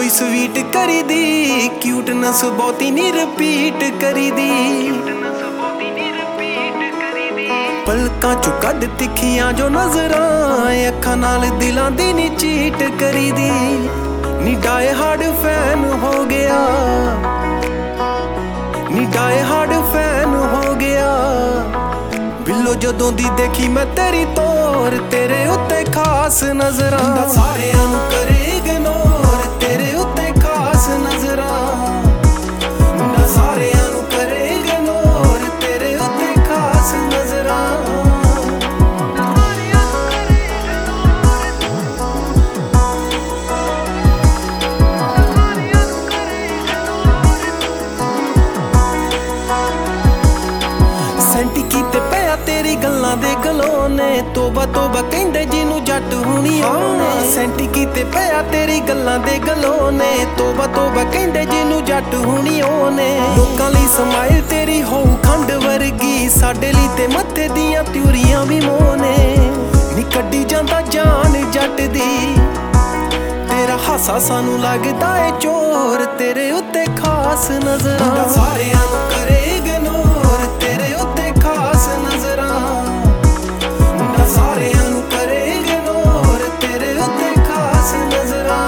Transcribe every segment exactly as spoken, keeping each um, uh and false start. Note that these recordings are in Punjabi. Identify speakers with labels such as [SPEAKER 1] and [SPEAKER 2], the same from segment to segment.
[SPEAKER 1] ਕੋਈ ਸਵੀਟ ਕਰੀ ਦੀ, ਕਿਊਟਨੈਸ ਬਹੁਤੀ ਨੀ ਰਿਪੀਟ ਕਰੀ ਦੀ। ਪਲਕਾਂ ਚੋਂ ਕੱਢ ਤਿੱਖੀਆਂ ਜੋ ਨਜ਼ਰਾਂ, ਅੱਖਾਂ ਨਾਲ ਦਿਲਾਂ ਦੀ ਨੀ ਚੀਟ ਕਰੀ ਦੀ। ਨੀ ਡਾਏ ਹਾਰਡ ਫੈਨ ਹੋ ਗਿਆ, ਨੀ ਡਾਏ ਹਾਰਡ ਫੈਨ ਹੋ ਗਿਆ। ਬਿੱਲੋ ਜਦੋਂ ਦੀ ਦੇਖੀ ਮੈਂ ਤੇਰੀ ਤੋਰ, ਤੇਰੇ ਉੱਤੇ ਖਾਸ ਨਜ਼ਰਾਂ। ਸਾਰਿਆਂ ਨੂੰ ਕਰੇ ਇਗਨੋਰ, ਤੇਰੇ ਉੱਤੇ ਖਾਸ ਨਜ਼ਰਾਂ। ਮੁੰਡਾ ਸਾਰਿਆਂ ਨੂੰ ਕਰੇ ਇਗਨੋਰ, ਤੇਰੇ ਉੱਤੇ ਖਾਸ ਨਜ਼ਰਾਂ। ਸੈਂਟੀ ਕੀਤੇ ਪਿਆ ਤੇਰੀ ਗੱਲਾਂ ਦੇ ਗਲੋਨੇ, ਤੋਬਾ ਤੋਬਾ ਕਹਿੰਦੇ ਜਿਹਨੂੰ ਜੱਟ ਹੁਣੀ ਆਉਣੇ। ਸੈਂਟੀ ਕੀਤੇ ਪਿਆ ਤੇਰੀ ਗੱਲਾਂ ਦੇ ਗਲੋਨੇ, ਤੋਬਾ ਤੋਬਾ ਕਹਿੰਦੇ ਜਿਹਨੂੰ ਜੱਟ ਹੁਣੀ ਆਉਣੇ। ਲੋਕਾਂ ਲਈ ਸਮਾਈਲ ਤੇਰੀ ਹੋਊ ਖੰਡ ਵਰਗੀ, ਸਾਡੇ ਲਈ ਤੇ ਮੱਥੇ ਦੀਆਂ ਤਿਉਰੀਆਂ ਵੀ ਮੋਨੇ। ਨੀ ਕੱਢੀ ਜਾਂਦਾ ਜਾਨ ਜੱਟ ਦੀ, ਤੇਰਾ ਹਾਸਾ ਸਾਨੂੰ ਲੱਗਦਾ ਏ ਚੋਰ, ਤੇਰੇ ਉੱਤੇ ਖਾਸ ਨਜ਼ਰਾਂ। ਸਾਰਿਆਂ ਨੂੰ ਕਰੇ ਇਗਨੋਰ, ਤੇਰੇ ਉੱਤੇ ਖਾਸ ਨਜ਼ਰਾਂ। ਮੁੰਡਾ ਸਾਰਿਆਂ ਨੂੰ ਕਰੇ ਇਗਨੋਰ, ਤੇਰੇ ਉੱਤੇ ਖਾਸ ਨਜ਼ਰਾਂ।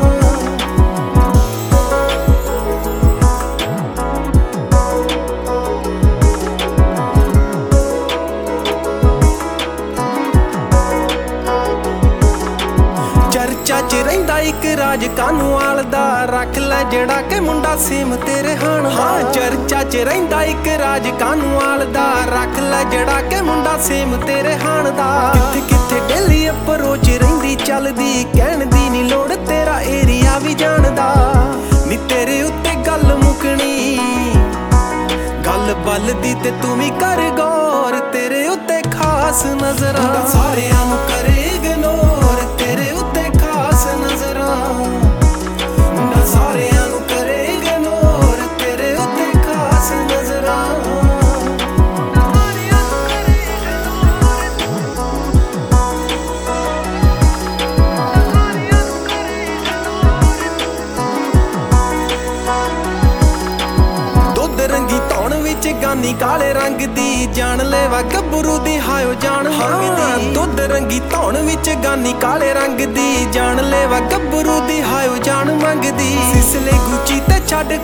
[SPEAKER 1] ਚਰਚਾ ਚ ਰਹਿੰਦਾ ਇੱਕ ਰਾਜ ਕਾਨੂੰਵਾਲ ਦਾ, ਰੱਖ ਲੈ ਜਿਹੜਾ ਕਿ ਮੁੰਡਾ ਸੇਮ ਤੇਰੇ ਹਾਣ। ਹਾਂ ਚਰਚਾ ਚ ਰਹਿੰਦਾ ਇੱਕ ਰਾਜ ਕਾਨੂੰਵਾਲ ਦਾ, ਰੱਖ ਲੈ ਜਿਹੜਾ ਕਿ ਮੁੰਡਾ ਸੇਮ ਤੇਰੇ ਹਾਣ ਦਾ। ਕਿੱਥੇ ਕਿੱਥੇ ਡੇਲੀ ਅਪਰੋਚ ਰਹਿੰਦੀ ਚੱਲਦੀ, ਕਹਿਣ ਦੀ ਨੀ ਲੋੜ ਤੇਰਾ ਏਰੀਆ ਵੀ ਜਾਣਦਾ। ਨੀ ਤੇਰੇ ਉੱਤੇ ਗੱਲ ਮੁੱਕਣੀ, ਗੱਲ ਬਲਦੀ ਤੇ ਤੂੰ ਵੀ ਕਰ ਗੌਰ, ਤੇਰੇ ਉੱਤੇ ਖਾਸ ਨਜ਼ਰਾਂ। ਸਾਰਿਆਂ ਨੂੰ ਕਰੇ ਇਗਨੋਰ, ਤੇਰੇ ਉੱਤੇ ਖਾਸ ਨਜ਼ਰਾਂ। ਮੁੰਡਾ ਸਾਰਿਆਂ ਨੂੰ ਕਰੇ ਇਗਨੋਰ, ਤੇਰੇ ਉੱਤੇ ਖਾਸ ਨਜ਼ਰਾਂ। ਦੁੱਧ ਰੰਗੀ ਧੌਣ ਵਿੱਚ ਗਾਨੀ ਕਾਲੇ ਰੰਗ ਦੀ, ਜਾਣ ਲੈਵਾ ਗੱਭਰੂ ਦੀ ਹਾਇਓ ਜਾਣ ਮੰਗਦੀ। ਦੁੱਧ ਰੰਗੀ ਧੌਣ ਵਿੱਚ ਗਾਨੀ ਕਾਲੇ ਰੰਗ ਦੀ, ਜਾਣ ਲੈਵਾ ਗੱਭਰੂ ਦੀ ਹਾਇਓ ਜਾਣ ਮੰਗਦੀ। ਸਿਸਲੇ ਗੁੱਚੀ ਤੇ ਛੱਡ